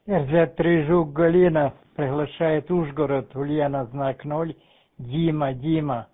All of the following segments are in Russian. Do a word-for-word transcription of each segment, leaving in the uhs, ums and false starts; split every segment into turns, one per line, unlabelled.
эр зет три Жук Галина приглашает Ужгород, Ульяна, знак ноль, Дима, Дима.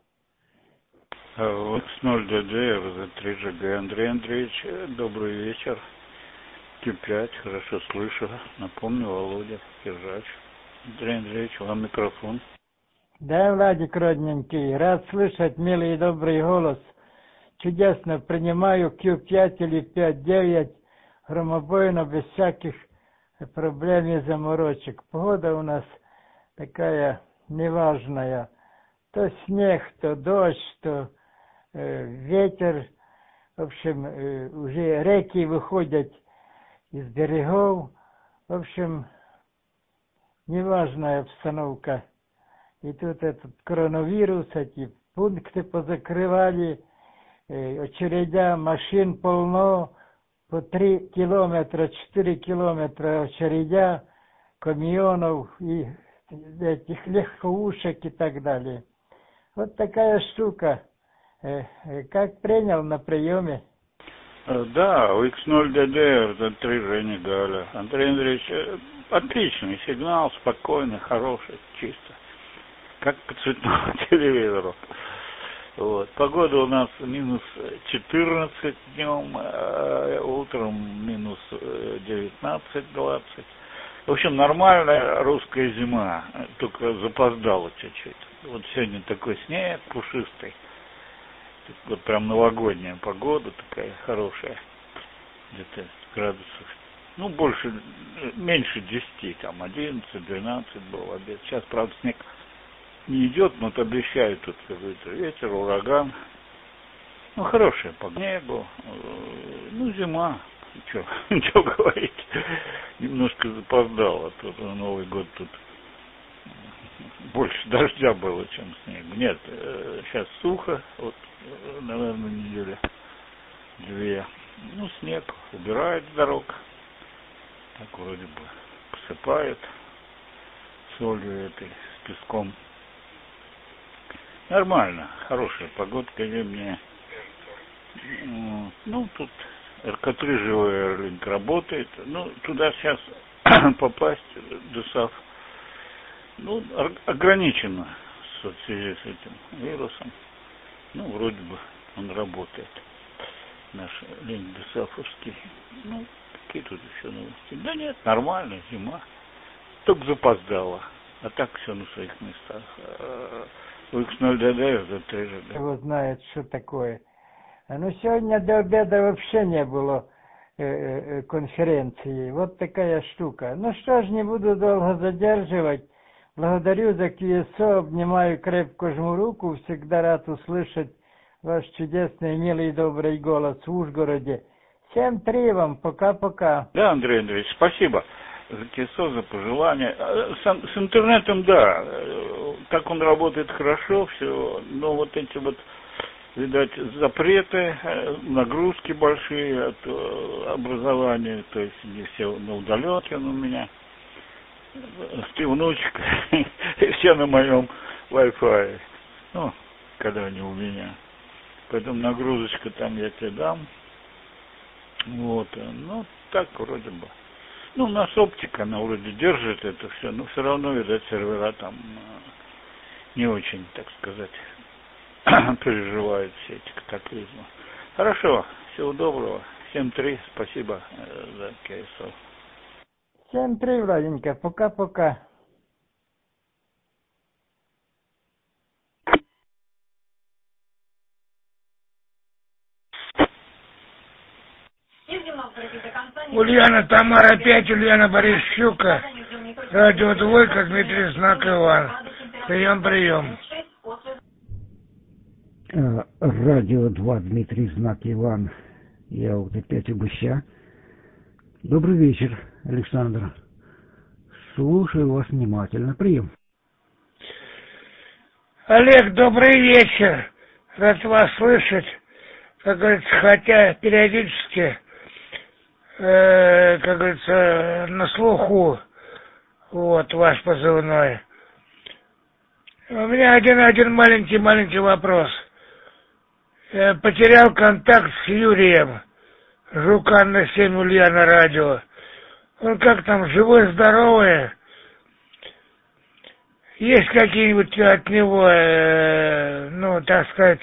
икс ноль дэ дэ, эр зет три жэ гэ, Андрей Андреевич, добрый вечер. Q пять, хорошо слышу. Напомню, Володя, Киржач. Андрей Андреевич, вам микрофон.
Да, Владик, родненький, рад слышать милый и добрый голос. Чудесно принимаю Q пять или пять девять громобойно, без всяких проблем и заморочек. Погода у нас такая неважная. То снег, то дождь, то э, ветер. В общем, э, уже реки выходят из берегов. В общем, неважная обстановка. И тут этот коронавирус, эти пункты позакрывали, э, очередя машин полно, по три километра, четыре километра очередя, камионов и этих легковушек и так далее. Вот такая штука. Э, э, как принял на приеме?
Да, у икс ноль дэ дэ, эр зет три Женя Галя. Андрей Андреевич, отличный сигнал, спокойный, хороший, чисто. Как по цветному телевизору. Вот. Погода у нас минус четырнадцать днем, а утром минус девятнадцать-двадцать. В общем, нормальная русская зима, только запоздала чуть-чуть. Вот сегодня такой снег пушистый. Вот прям новогодняя погода такая хорошая. Где-то градусов. Ну, больше, меньше десяти, там одиннадцать-двенадцать был обед. Сейчас, правда, снег не идет, но вот обещают тут какой-то ветер, ураган. Ну, хорошая по снегу. Ну, зима. Что, что говорить? Немножко запоздало. Тут Новый год тут больше дождя было, чем снега. Нет, сейчас сухо. Вот, наверное, неделя две. Ну, снег убирает с дорог. Так вроде бы посыпает солью этой, с песком. Нормально, хорошая погодка зимняя. Ну, тут эр ка три живой Airlink работает. Ну, туда сейчас попасть, ДОСААФ, ну, ограничено в связи с этим вирусом. Ну, вроде бы он работает. Наш линк ДОСААФовский. Ну, какие тут еще новости? Да нет, нормально, зима. Только запоздала. А так все на своих местах. У икс ноль дэ дэ, эр зет три жэ гэ.
Его знает, что такое. Ну, сегодня до обеда вообще не было э, э, конференции. Вот такая штука. Ну что ж, не буду долго задерживать. Благодарю за кью эс о, обнимаю, крепко жму руку. Всегда рад услышать ваш чудесный, милый, добрый голос в Ужгороде. Всем три вам, пока-пока.
Да, Андрей Андреевич, спасибо за кью эс о, за пожелания. С, с интернетом, да, так он работает хорошо, все, но вот эти вот, видать, запреты, нагрузки большие от образования, то есть не все на удаленке он у меня, ты внучек, и все на моем Wi-Fi, ну, когда они у меня. Поэтому нагрузочка там я тебе дам. Вот, ну, так вроде бы. Ну, у нас оптика, она вроде держит это все, но все равно, видать, сервера там не очень, так сказать, переживают все эти катаклизмы. Хорошо, всего доброго. семь три, спасибо за кью эс о.
семь три, Владенька, пока-пока.
Ульяна, Тамара пять, Ульяна Борисюка, радио Двойка, Дмитрий Знак Иван. Прием, прием.
Радио два, Дмитрий Знак Иван. Я вот опять у гуся. Добрый вечер, Александр. Слушаю вас внимательно. Прием.
Олег, добрый вечер. Рад вас слышать. Как говорится, хотя периодически, э, как говорится, на слуху, вот, ваш позывной. У меня один-один маленький-маленький вопрос. Я потерял контакт с Юрием, Жукан на семь, Ульяна радио. Он как там, живой, здоровый? Есть какие-нибудь от него, э, ну, так сказать,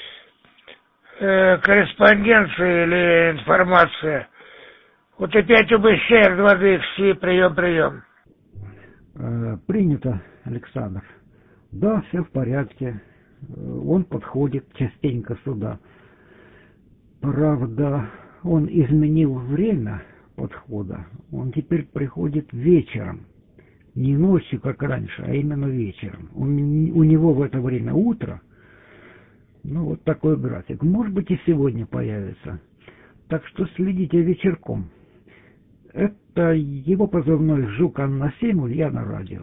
э, корреспонденция или информация? Вот опять УБЩ, два ди икс си, прием, прием.
Э, принято, Александр. Да, все в порядке. Он подходит частенько сюда. Правда, он изменил время подхода. Он теперь приходит вечером. Не ночью, как раньше, а именно вечером. Он, у него в это время утро. Ну, вот такой график. Может быть, и сегодня появится. Так что следите вечерком. Это его позывной «Жук Анна семь», Ульяна радио.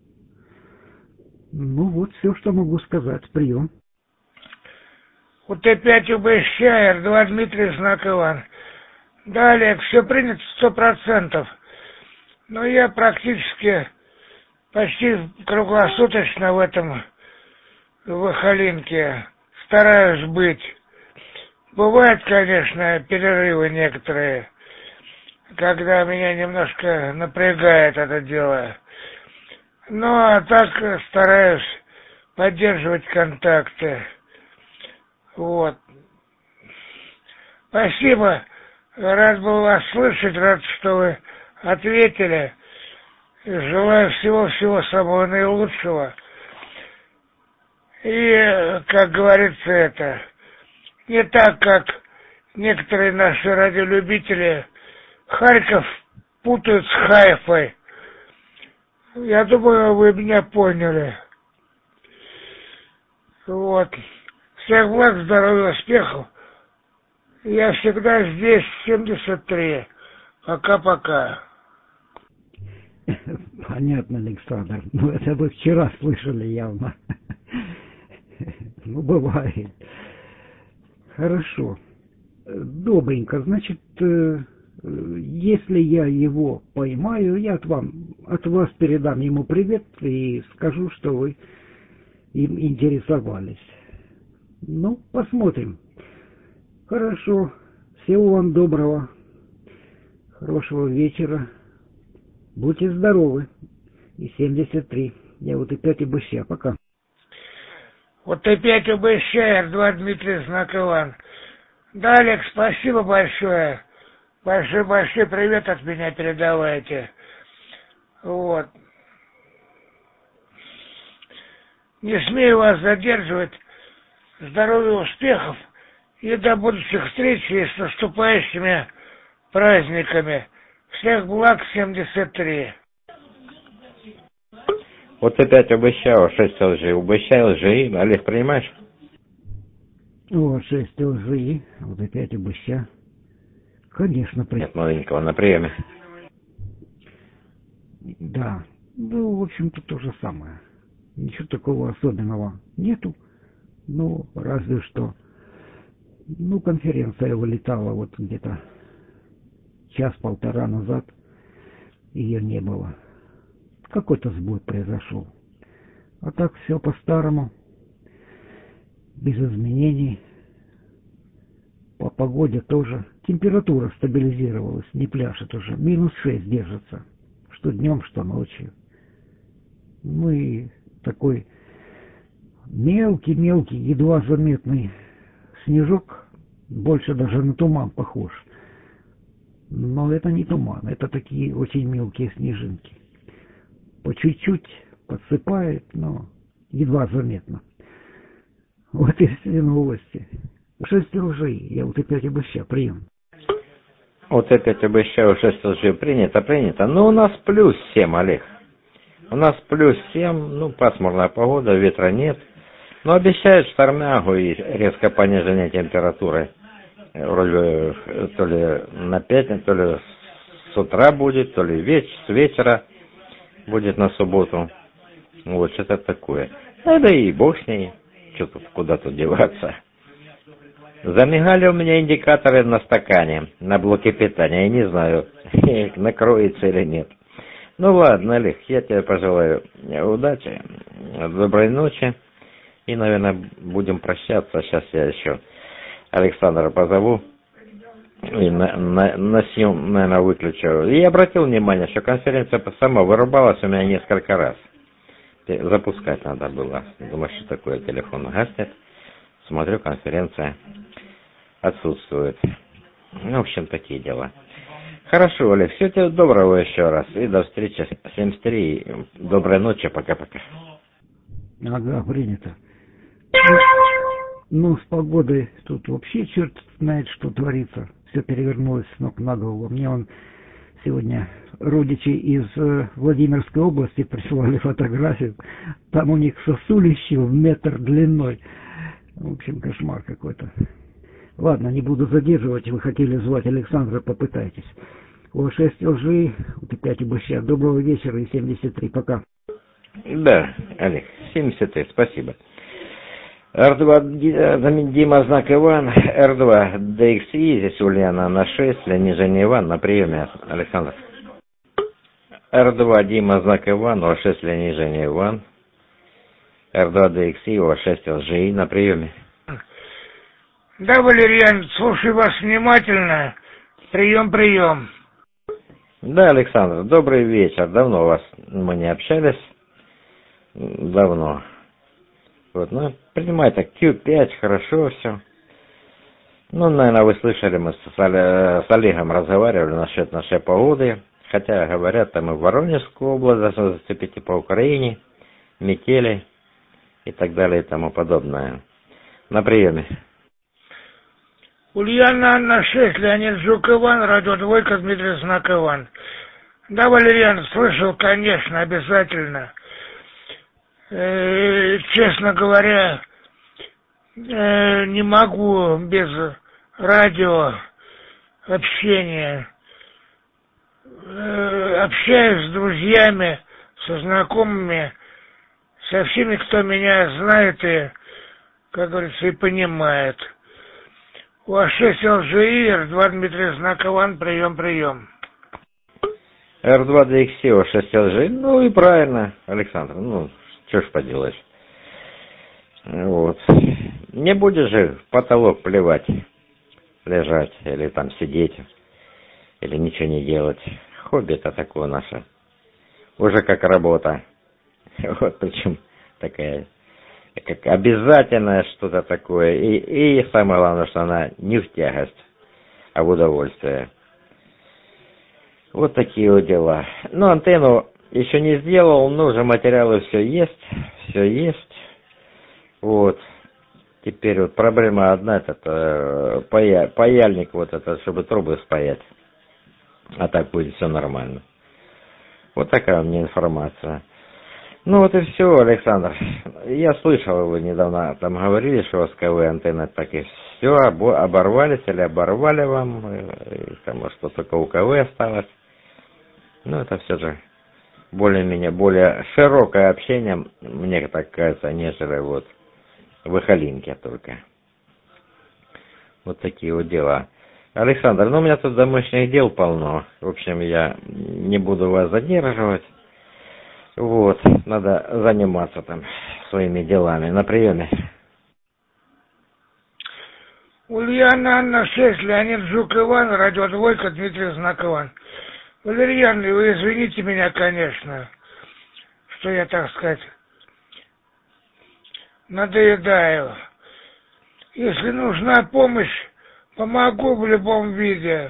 Ну вот все, что могу сказать. Прием.
Вот опять УБЩ, эр два Дмитрий, знак Иван. Да, Олег, все принято сто процентов. Но я практически почти круглосуточно в этом, в Ахалинке стараюсь быть. Бывают, конечно, перерывы некоторые, когда меня немножко напрягает это дело. Ну, а так стараюсь поддерживать контакты. Вот. Спасибо. Рад был вас слышать, рад, что вы ответили. Желаю всего-всего самого наилучшего. И, как говорится, это не так, как некоторые наши радиолюбители Харьков путают с Хайфой. Я думаю, вы меня поняли. Вот. Всех благ, здоровья, успехов. Я всегда здесь, семьдесят три. Пока-пока.
Понятно, Александр. Ну, это вы вчера слышали явно. Ну, бывает. Хорошо. Добренько. Значит, если я его поймаю, я от, вам, от вас передам ему привет и скажу, что вы им интересовались. Ну, посмотрим. Хорошо. Всего вам доброго. Хорошего вечера. Будьте здоровы. И семьдесят три. Я вот опять УБЩ. Пока.
Вот опять УБЩ, эр два Дмитрий, знак Иван. Да, Олег, спасибо большое. Большой-большой привет от меня передавайте. Вот. Не смею вас задерживать. Здоровья, успехов. И до будущих встреч и с наступающими праздниками. Всех благ, семьдесят три.
Вот опять обещал, шесть лжи. Обещал лжи. Олег, принимаешь?
О, шесть лжи. Вот опять УБЩ. Конечно, принимаю.
Нет, маленького на приеме.
Да. Ну, в общем-то, то же самое. Ничего такого особенного нету. Ну, разве что. Ну, конференция вылетала вот где-то час-полтора назад. Ее не было. Какой-то сбой произошел. А так все по-старому. Без изменений. По погоде тоже. Температура стабилизировалась. Не пляшет уже. Минус шесть держится. Что днем, что ночью. Ну и такой мелкий-мелкий, едва заметный снежок. Больше даже на туман похож. Но это не туман. Это такие очень мелкие снежинки. По чуть-чуть подсыпает, но едва заметно. Вот и все новости. Шесть лжи. Я вот опять обещал. Прием.
Вот опять обещал, шесть лжи. Принято, принято. Ну, у нас плюс семь, Олег. У нас плюс семь. Ну, пасмурная погода, ветра нет. Но обещают штормягу и резкое понижение температуры. Вроде то ли на пятницу, то ли с утра будет, то ли веч, с вечера будет на субботу. Вот, что-то такое. Ну, да и бог с ней. Что тут, куда тут деваться. Замигали у меня индикаторы на стакане, на блоке питания. Я не знаю, накроется или нет. Ну ладно, Олег, я тебе пожелаю удачи, доброй ночи. И, наверное, будем прощаться. Сейчас я еще Александра позову. И на, на, на сим, наверное, выключил. И обратил внимание, что конференция сама вырубалась у меня несколько раз. Запускать надо было. Думаю, что такое, телефон гаснет. Смотрю, конференция отсутствует. Ну, в общем, такие дела. Хорошо, Олег, всего тебе доброго еще раз. И до встречи. семьдесят три. Доброй ночи, пока-пока.
Ага, принято. Ну, с погодой тут вообще черт знает, что творится. Все перевернулось с ног на голову. Мне он сегодня родичи из э, Владимирской области присылали фотографию. Там у них сосулище в метр длиной. В общем, кошмар какой-то. Ладно, не буду задерживать. Вы хотели звать Александра, попытайтесь. О шесть лжи, вот опять обещаю. Доброго вечера и семьдесят три. Пока.
Да, Олег, семьдесят три, спасибо. эр два Дима, знак Иван, эр два ди икс и, здесь Ульяна на шесть, Леонид Женя Иван, на приеме, Александр. эр два Дима, знак Иван, о шесть, Леонид Женя Иван, эр два ди икс и, о шесть, ЛЖИ, на приеме.
Да, Валерьян, слушаю вас внимательно. Прием, прием.
Да, Александр, добрый вечер. Давно у вас мы не общались. Давно. Вот, ну, принимайте кью пять, хорошо все. Ну, наверное, вы слышали, мы с, с Олегом разговаривали насчет нашей погоды. Хотя, говорят, там и в Воронежскую область должны зацепить, и по Украине, метели и так далее и тому подобное. На приеме.
Ульяна Анна шесть, Леонид Жук Иван, радио Двойка, Дмитрий Знак Иван. Да, Валерьян, слышал, конечно, обязательно. Э, честно говоря, э, не могу без радио общения. Э, общаюсь с друзьями, со знакомыми, со всеми, кто меня знает и, как говорится, и понимает. У А шесть ЛЖИ, эр два Дмитрий Знак Иван, прием, прием.
эр два ди икс и, о шесть ЛЖИ, ну и правильно, Александр, ну, что ж поделаешь. Вот. Не будешь же в потолок плевать, лежать, или там сидеть, или ничего не делать. Хобби это такое наше. Уже как работа. Вот причем такая, как обязательное что-то такое. И, и самое главное, что она не в тягость, а в удовольствие. Вот такие вот дела. Ну, антенну еще не сделал, но уже материалы все есть, все есть. Вот. Теперь вот проблема одна, это э, пая, паяльник вот это, чтобы трубы спаять. А так будет все нормально. Вот такая у меня информация. Ну вот и все, Александр. Я слышал, вы недавно там говорили, что восковые антенны так и все оборвались или оборвали вам. И, там что только у КВ осталось. Ну это все же более-менее более широкое общение, мне так кажется, нежели вот в Ихалинке только. Вот такие вот дела. Александр, ну у меня тут домашних дел полно. В общем, я не буду вас задерживать. Вот, надо заниматься там своими делами. На приеме.
Ульяна Анна шесть, Леонид Жук Иван, радио Двойка, Дмитрий Знак Иван. Валерьян, вы извините меня, конечно, что я, так сказать, надоедаю. Если нужна помощь, помогу в любом виде.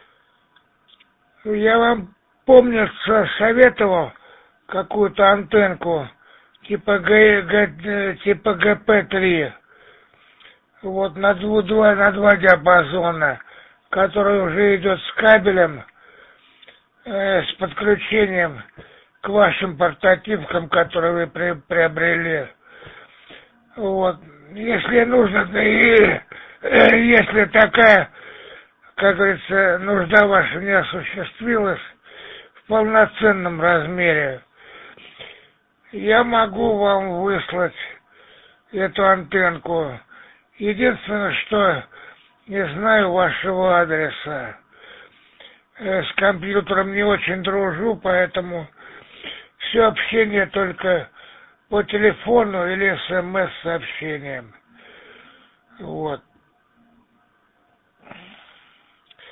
Я вам, помнится, советовал какую-то антенку типа Г, Г, типа Гэ Пэ три. Вот на два, на два диапазона, который уже идет с кабелем, э, с подключением к вашим портативкам, которые вы при, приобрели. Вот. Если нужно, да и э, если такая, как говорится, нужда ваша не осуществилась в полноценном размере, я могу вам выслать эту антенку. Единственное, что не знаю вашего адреса. Э, с компьютером не очень дружу, поэтому все общение только по телефону или смс-сообщением. Вот.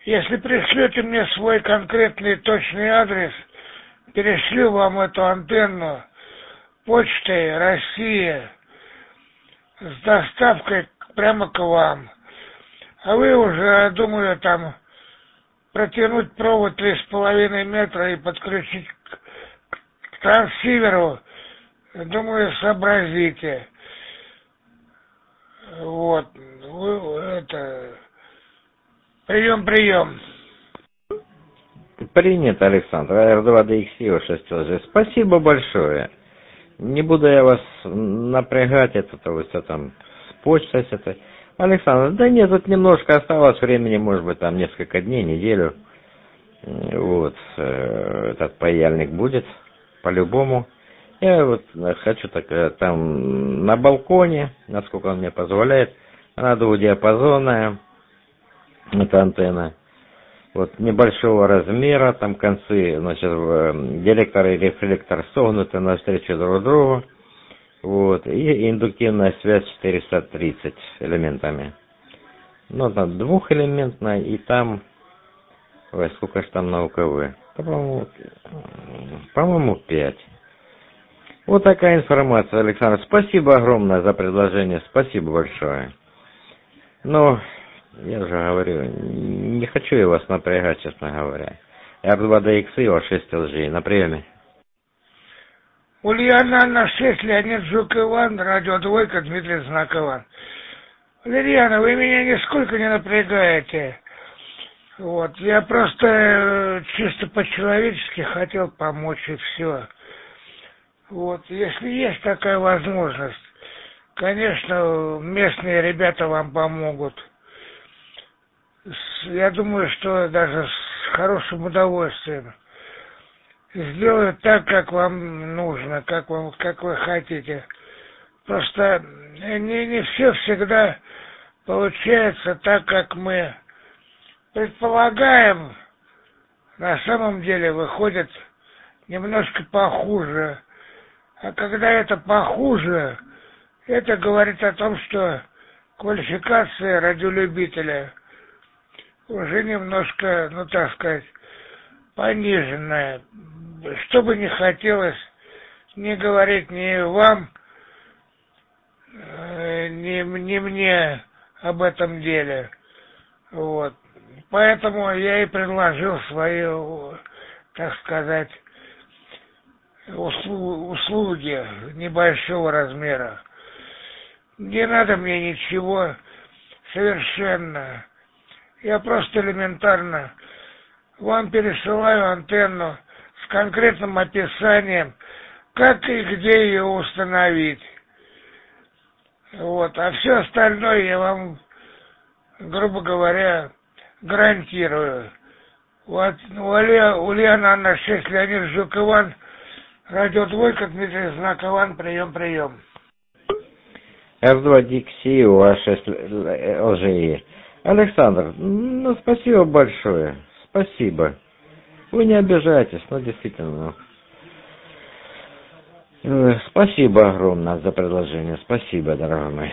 Если пришлете мне свой конкретный точный адрес, перешлю вам эту антенну почтой Россия с доставкой прямо к вам. А вы уже, думаю, там протянуть провод три с половиной метра и подключить к транссиверу, думаю, сообразите. Вот, вы, это, прием, прием.
Принято, Александр. эр два дэ икс и о шесть эл джи. Спасибо большое. Не буду я вас напрягать, это-то вы все там с почтой, с этой. Александр, да нет, тут немножко осталось времени, может быть, там несколько дней, неделю. Вот, этот паяльник будет, по-любому. Я вот хочу так, там на балконе, насколько он мне позволяет, она двухдиапазонная, эта антенна. Вот, небольшого размера, там концы, значит, директор и рефлектор согнуты навстречу друг другу. Вот, и индуктивная связь четыреста тридцать элементами. Ну, там двухэлементная, и там, ой, сколько ж там на УКВ? По-моему, по-моему, пять. Вот такая информация, Александр. Спасибо огромное за предложение, спасибо большое. Но, я уже говорю, не хочу я вас напрягать, честно говоря. эр два дэ икс и о шесть эл джи, на приеме.
Ульяна на шесть, Леонид Жук Иван, радио Двойка, Дмитрий Знак Иван. Валерьяна, вы меня нисколько не напрягаете. Вот, я просто чисто по-человечески хотел помочь, и все. Вот, если есть такая возможность, конечно, местные ребята вам помогут. Я думаю, что даже с хорошим удовольствием. Сделают так, как вам нужно, как вам, как вы хотите. Просто не, не все всегда получается так, как мы предполагаем. На самом деле выходит немножко похуже. А когда это похуже, это говорит о том, что квалификация радиолюбителя уже немножко, ну так сказать, пониженная. Что бы ни хотелось не говорить ни вам, ни, ни мне об этом деле. Вот. Поэтому я и предложил свои, так сказать, услуги небольшого размера. Не надо мне ничего совершенно. Я просто элементарно вам пересылаю антенну с конкретным описанием, как и где ее установить. Вот. А все остальное я вам, грубо говоря, гарантирую. Вот Ульяна Анна шесть, Леонид Жук Иван, радио Двойка, Дмитрий Знак Иван, прием, прием.
эр два дэ икс и о шесть эл джи. Александр, ну спасибо большое, спасибо. Вы не обижайтесь, но действительно. Спасибо огромное за предложение, спасибо, дорогой мой.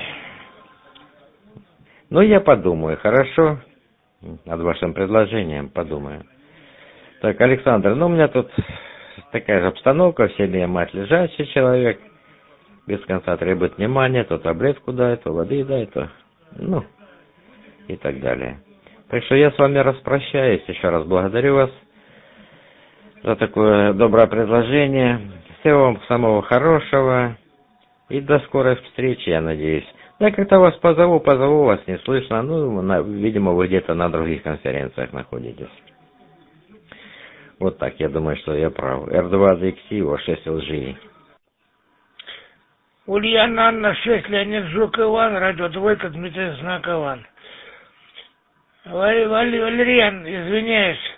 Ну, я подумаю, хорошо? Над вашим предложением подумаю. Так, Александр, ну у меня тут такая же обстановка, в семье мать лежачий человек, без конца требует внимания, то таблетку дай, то воды дай, то, ну, и так далее. Так что я с вами распрощаюсь, еще раз благодарю вас за такое доброе предложение. Всего вам самого хорошего и до скорой встречи, я надеюсь. Я как-то вас позову, позову, вас не слышно, ну, на, видимо, вы где-то на других конференциях находитесь. Вот так, я думаю, что я прав. эр два дэ икс и о шесть эл джи.
Ульяна Анна шесть, Леонид Жук Иван, радио Двойка, Дмитрий Знак Иван. Валерий Валерьян, извиняюсь,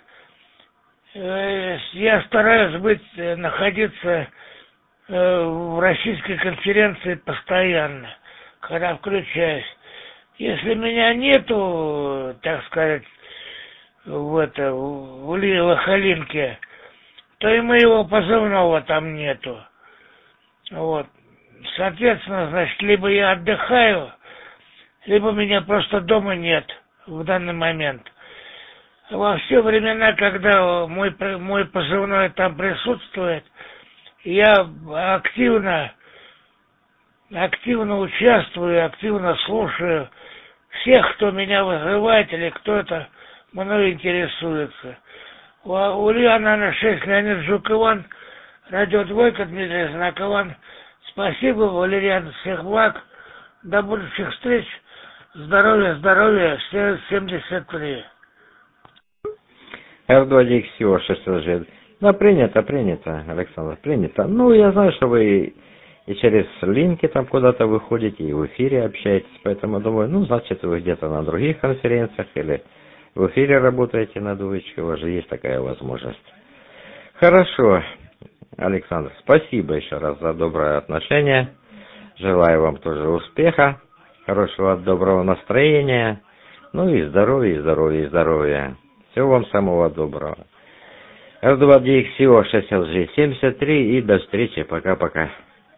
я стараюсь быть, находиться в российской конференции постоянно, когда включаюсь. Если меня нету, так сказать, в это, в Лохалинке, то и моего позывного там нету. Вот. Соответственно, значит, либо я отдыхаю, либо меня просто дома нет в данный момент. во все времена, когда мой, мой позывной там присутствует, я активно, активно участвую, активно слушаю всех, кто меня вызывает или кто-то мной интересуется. У Ульяна на шесть, Леонид Жук Иван, радио Двойка, Дмитрий Знак Иван. Спасибо, Валериан, всех благ, до будущих встреч, здоровья, здоровья, семьдесят три.
эр два ди икс о шесть эл джи. Да, принято, принято, Александр, принято. Ну, я знаю, что вы и через линки там куда-то выходите, и в эфире общаетесь, поэтому думаю, ну, значит, вы где-то на других конференциях или в эфире работаете на двоечке, у вас же есть такая возможность. Хорошо, Александр, спасибо еще раз за доброе отношение. Желаю вам тоже успеха, хорошего, доброго настроения, ну и здоровья, и здоровья, и здоровья. Всего вам самого доброго. эр два ди икс о шесть эл джи семьдесят три и до встречи. Пока-пока.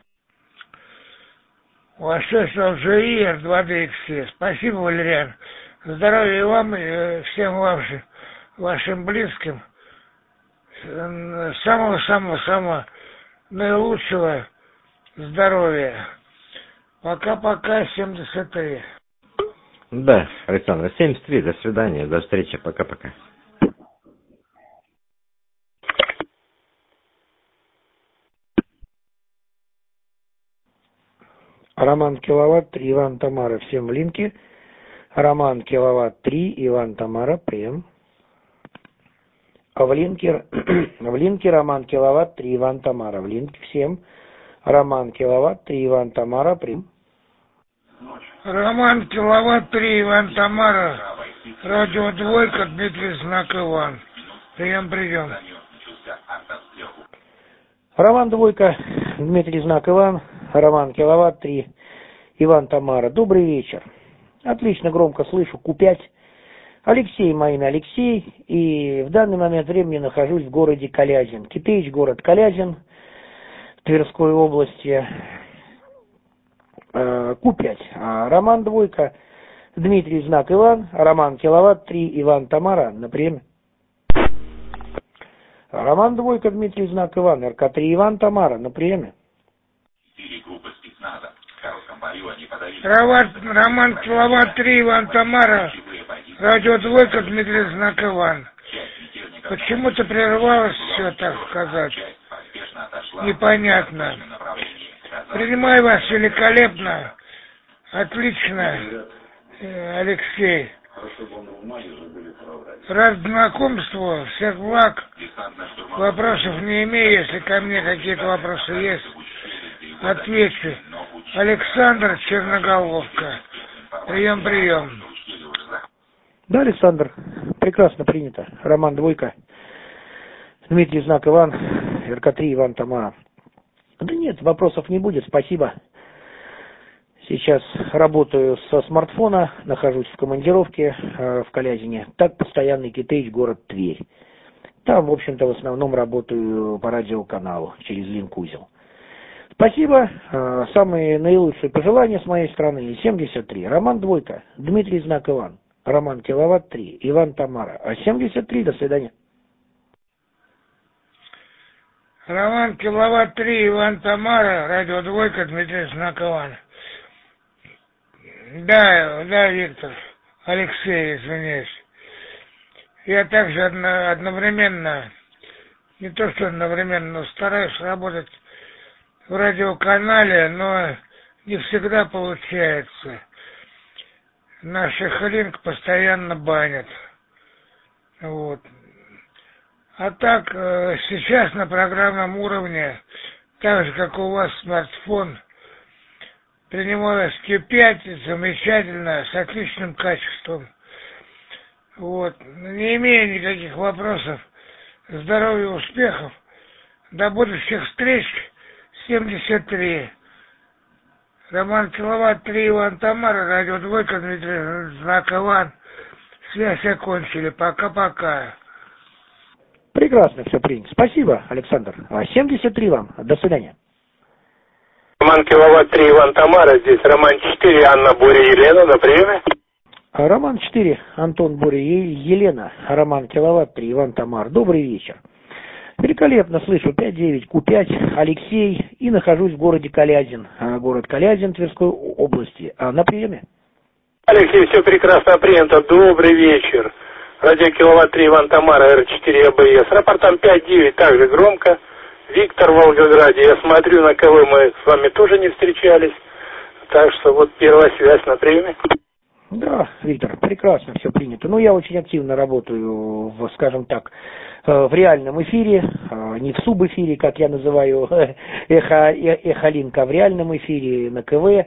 шесть эл джи и эр два ди икс. Спасибо, Валериан. Здоровья вам и всем вашим, вашим близким. Самого-самого-самого наилучшего здоровья. Пока-пока, семьдесят три.
Да, Александр, семьдесят три. До свидания, до встречи. Пока-пока.
Роман Киловатт три, Иван Тамара, всем в линке. Роман Киловатт три, Иван Тамара, прием. А в линке, в линке Роман Киловатт три, Иван Тамара, в линке всем. Роман Киловатт три, Иван Тамара, прием.
Роман Киловатт три, Иван Тамара, радио Двойка, Дмитрий Знак Иван. Прием, прием.
Роман Двойка, Дмитрий Знак Иван, Роман Киловатт три, Иван Тамара. Добрый вечер. Отлично, громко слышу. Ку пять. Алексей, мое имя Алексей. И в данный момент времени нахожусь в городе Калязин. Китеич, город Калязин, Тверской области. Ку пять. Роман Двойка, Дмитрий Знак Иван, Роман Киловатт три, Иван Тамара. На приеме. Роман Двойка, Дмитрий Знак Иван, эр ка три, Иван Тамара. На приеме.
Роман, Роман Киловатт три, Иван Тамара, радио Двойка, Дмитрий Знак Иван. Почему-то прервалось все, так сказать. Непонятно. Принимаю вас великолепно. Отлично, Алексей. Рад знакомству, всех благ. Вопросов не имею, если ко мне какие-то вопросы есть, отвечу. Александр, Черноголовка. Прием, прием.
Да, Александр, прекрасно принято. Роман Двойка, Дмитрий Знак Иван, эр ка три, Иван Тамара. Да нет, вопросов не будет, спасибо. Сейчас работаю со смартфона, нахожусь в командировке э, в Калязине. Так, постоянный Китеич, город Тверь. Там, в общем-то, в основном работаю по радиоканалу через линк-узел. Спасибо. Э, самые наилучшие пожелания с моей стороны. семьдесят три. Роман Двойка, Дмитрий Знак Иван, Роман Киловатт три, Иван Тамара. А семьдесят три, до свидания.
Роман Киловатт три, Иван Тамара, радио Двойка, Дмитрий Знак Иван. Да, да, Виктор, Алексей, извиняюсь. Я также одно, одновременно, не то что одновременно, но стараюсь работать в радиоканале, но не всегда получается. Наших линк постоянно банят. Вот. А так, сейчас на программном уровне, так же, как у вас смартфон, принималось Q пять, замечательно, с отличным качеством. Вот. Не имею никаких вопросов. Здоровья, успехов. До будущих встреч. семьдесят три. Роман Киловатт три, Иван Тамара, радио Двойка, Дмитрий Знак Иван. Связь окончили. Пока-пока.
Прекрасно все принято. Спасибо, Александр. семьдесят три вам. До свидания.
Роман Киловатт три, Иван Тамара, здесь Роман четыре, Анна, Боря, Елена, на приеме.
Роман четыре, Антон, Боря и Елена. Роман Киловатт три, Иван Тамар. Добрый вечер. Великолепно слышу. пять девять, Q пять, Алексей. И нахожусь в городе Калязин. Город Калязин Тверской области. На приеме.
Алексей, все прекрасно принято. Добрый вечер. Радио Киловатт три, Иван Тамара, Р четыре А Б С. Рапортом пять девять, также громко. Виктор в Волгограде. Я смотрю, на КВ мы с вами тоже не встречались. Так что вот первая связь на приеме.
Да, Виктор, прекрасно все принято. Ну, я очень активно работаю, в, скажем так, в реальном эфире, не в субэфире, как я называю, эхо, эхолинк, а в реальном эфире на КВ.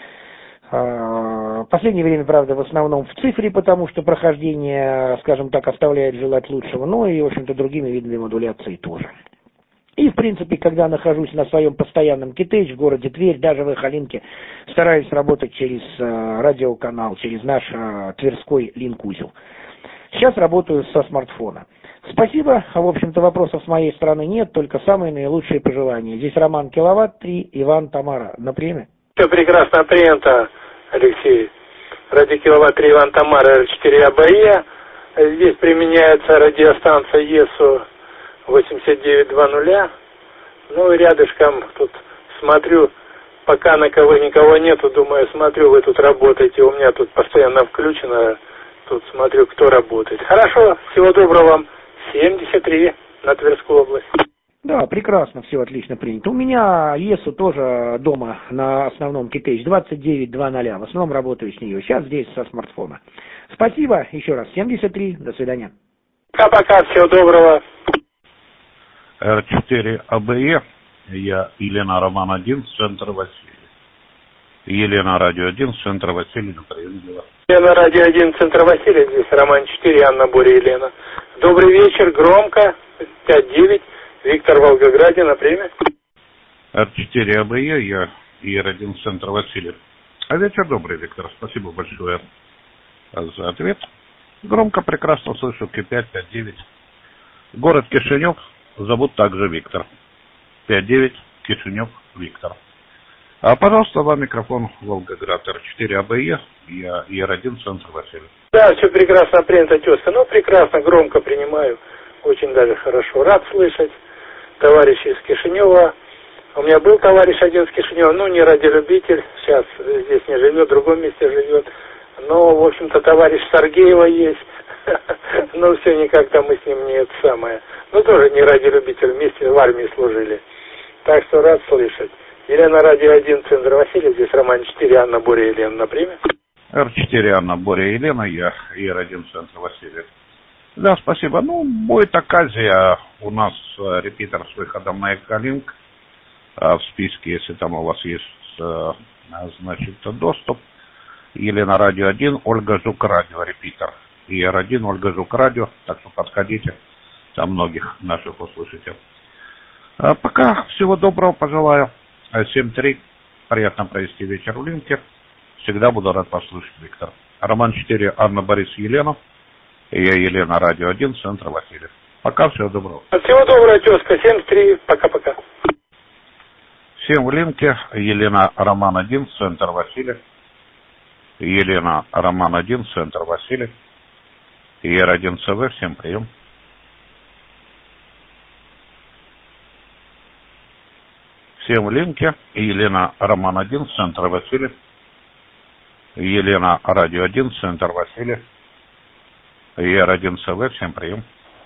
В последнее время, правда, в основном в цифре, потому что прохождение, скажем так, оставляет желать лучшего, но и, в общем-то, другими видами модуляции тоже. И, в принципе, когда нахожусь на своем постоянном китейдж в городе Тверь, даже в Эхолинке, стараюсь работать через э, радиоканал, через наш э, Тверской линк-узел. Сейчас работаю со смартфона. Спасибо. В общем-то, вопросов с моей стороны нет, только самые наилучшие пожелания. Здесь Роман Киловатт три, Иван Тамара. На приеме.
Все прекрасно принято, Алексей. Радио Киловатт три, Иван Тамара, Р четыре А Б Е. Здесь применяется радиостанция ЕСУ восемьдесят девять два ноль. Ну и рядышком тут смотрю, пока на кого никого нету, думаю, смотрю, вы тут работаете, у меня тут постоянно включено, тут смотрю, кто работает. Хорошо, всего доброго вам. семьдесят три на Тверскую область.
Да, прекрасно, все отлично принято. У меня ЕСУ тоже дома на основном китейдж двадцать девять два ноль. В основном работаю с нее. Сейчас здесь со смартфона. Спасибо еще раз. семьдесят три. До свидания.
Пока-пока. Всего доброго.
Р четыре А Б Е. Я Елена Роман один, центр Василий. Елена Радио один, центр Василий. На приеме.
Елена Радио один, центр Василий. Здесь Роман четыре, Анна, Боря, Елена. Добрый вечер. Громко. пять девять. Виктор в Волгограде. На приеме.
Р четыре А Б Е. Я Ир один, центр Василий. А вечер добрый, Виктор. Спасибо большое за ответ. Громко, прекрасно слышу. Q пять, пять девять. Город Кишинев. Зовут также Виктор. пять девять, Кишинев, Виктор. А, пожалуйста, вам микрофон Волгоград, Р четыре А Б Е, я Ир один, центр Василий.
Да, все прекрасно принято, тезка. Ну, прекрасно, громко принимаю. Очень даже хорошо. Рад слышать. Товарищи из Кишинева. У меня был товарищ один из Кишинева, ну, не радиолюбитель, сейчас здесь не живет, в другом месте живет. Но, в общем-то, товарищ Саргеева есть. Но все никак там мы с ним не это самое. Ну, тоже не радиолюбитель, вместе в армии служили. Так что рад слышать. Елена Радио один, центр Василий, здесь Роман четыре, Анна, Боря, Елена. На приеме.
Р четыре, Анна, Боря, Елена, я Ир один, центр Василий. Да, спасибо. Ну, будет оказия. У нас репитер с выходом на Эколинк. В списке, если там у вас есть, значит, доступ. Елена Радио один, Ольга Жук Радио, репитер. Ир один, Ольга Жук Радио. Так что подходите. Там многих наших услышите. А пока всего доброго пожелаю. семь три. Приятно провести вечер в Линке. Всегда буду рад послушать, Виктор. Роман четыре, Анна, Борис, Елена. И я Елена Радио один, центр Василий. Пока, всего доброго.
Всего доброго, тезка. семь три. Пока-пока.
Всем в Линке. Елена Роман один, центр Василий. Елена Роман один, центр Василий. Ир один Ц В. Всем прием. Всем в Линке. Елена Роман один, центр Василий. Елена Радио один, центр Василий. Ир один Ц В. Всем прием.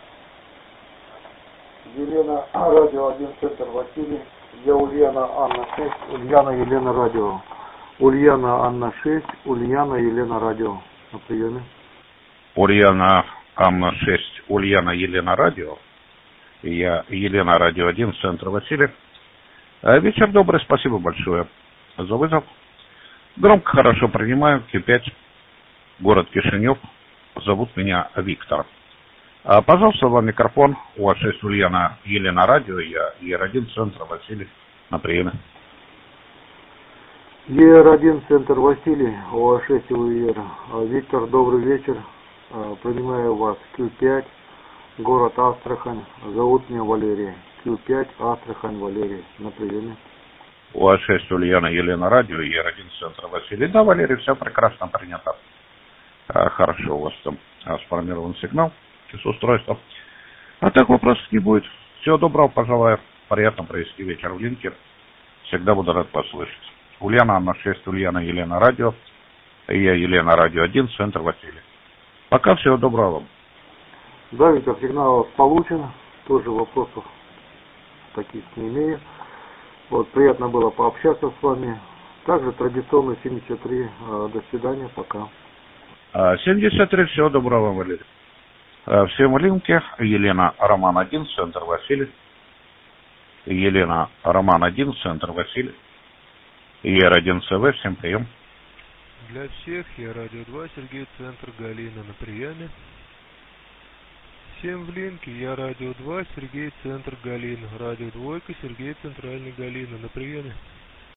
Елена Радио один, центр Василий. Я Ульяна Анна шесть, Ульяна Елена Радио. Ульяна Анна шесть, Ульяна Елена Радио. На приеме.
Ульяна Анна шесть, Ульяна Елена Радио. Я Елена Радио один, центр Василий. Вечер добрый, спасибо большое за вызов. Громко, хорошо принимаю. Q пять, город Кишинев. Зовут меня Виктор. А, пожалуйста, вам микрофон. У вас шесть, Ульяна Елена Радио. Я Ир один, центр Василий. На приеме.
Ир один, центр Василий. У вас шесть, Ир. Виктор, добрый вечер. Принимаю вас. Q пять, город Астрахань. Зовут меня Валерий. Q пять, Астрахань, Валерий. На приеме.
У вас шесть, Ульяна Елена Радио. Ир один, центр Василий. Да, Валерий, все прекрасно принято.
а, хорошо у вас там а, сформирован сигнал с устройства. А так вопросов не будет. Всего доброго, пожелаю. Приятно провести вечер в Линке. Всегда буду рад послышать. Ульяна, Анна шесть, Ульяна, Елена, радио. И я, Елена, радио один, центр Василий. Пока, всего доброго вам.
Да, Виктор, сигнал получен. Тоже вопросов таких не имею. Вот, приятно было пообщаться с вами. Также традиционно семьдесят три. До свидания, пока.
семьдесят три, всего доброго, Валерий. Всем в Линке. Елена, Роман один, центр Василий. Елена, Роман один, центр Василий. Е Р один С В, всем прием.
Для всех, я радио два, Сергей, центр Галина на приеме. Всем в Линке, я радио два, Сергей, центр Галина. Радио двойка, Сергей, центральный Галина на приеме.